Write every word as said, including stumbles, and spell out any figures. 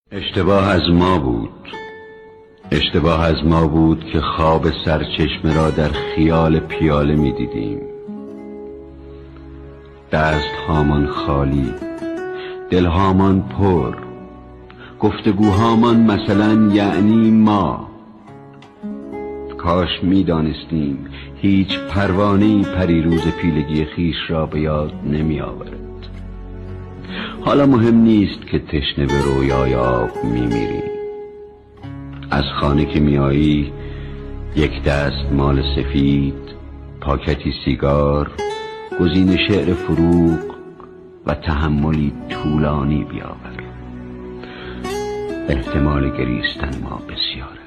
اشتباه از ما بود اشتباه از ما بود که خواب سرچشمه را در خیال پیاله می دیدیم. دست هامان خالی، دل هامان پر، گفتگوهامان مثلا یعنی ما. کاش می دانستیم هیچ پروانه‌ای پریروز پیلگی خیش را به یاد نمی آورد. حالا مهم نیست که تشنه به رویای آب می میری. از خانه که می آیی یک دست مال سفید، پاکتی سیگار، گزین شعر فروغ و تحملی طولانی بیاور. احتمال گریستن ما بسیار